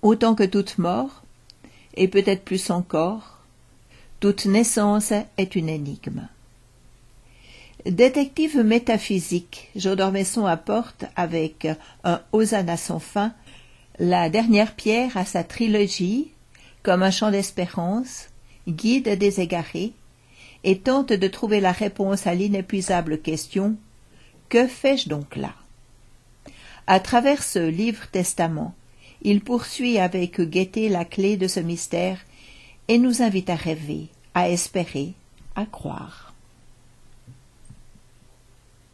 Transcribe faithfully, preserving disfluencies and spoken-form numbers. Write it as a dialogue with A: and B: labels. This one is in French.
A: autant que toute mort, et peut-être plus encore, toute naissance est une énigme. Détective métaphysique, Joe d'Ormesson apporte, avec un Hosanna sans fin, la dernière pierre à sa trilogie, comme un chant d'espérance, guide des égarés, et tente de trouver la réponse à l'inépuisable question « Que fais-je donc là ?» À travers ce livre-testament, il poursuit avec gaieté la clé de ce mystère et nous invite à rêver, à espérer, à croire.